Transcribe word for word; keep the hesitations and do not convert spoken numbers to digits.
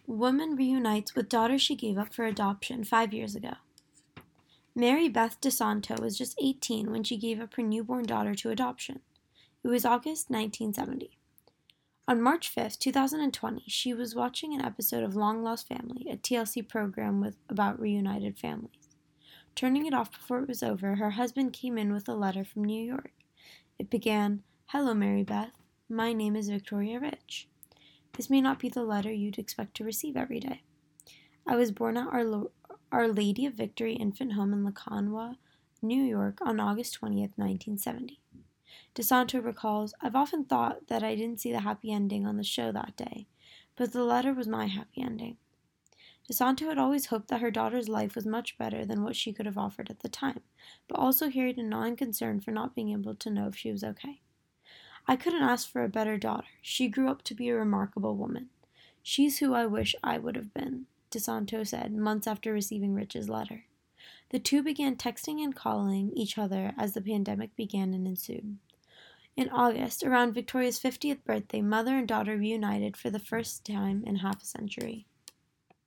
Woman reunites with daughter she gave up for adoption five years ago. Mary Beth DeSanto was just eighteen when she gave up her newborn daughter to adoption. It was August nineteen seventy. On March fifth, two thousand twenty, she was watching an episode of Long Lost Family, a T L C program with about reunited families. Turning it off before it was over, her husband came in with a letter from New York. It began, "Hello, Mary Beth. My name is Victoria Rich. This may not be the letter you'd expect to receive every day. I was born at Our, Lo- Our Lady of Victory Infant Home in Lakanwa, New York on August twentieth, nineteen seventy. DeSanto recalls, I've often thought that I didn't see the happy ending on the show that day, but the letter was my happy ending. DeSanto had always hoped that her daughter's life was much better than what she could have offered at the time, but also carried a gnawing concern for not being able to know if she was okay. I couldn't ask for a better daughter. She grew up to be a remarkable woman. She's who I wish I would have been," DeSanto said months after receiving Rich's letter. The two began texting and calling each other as the pandemic began and ensued. In August, around Victoria's fiftieth birthday, mother and daughter reunited for the first time in half a century.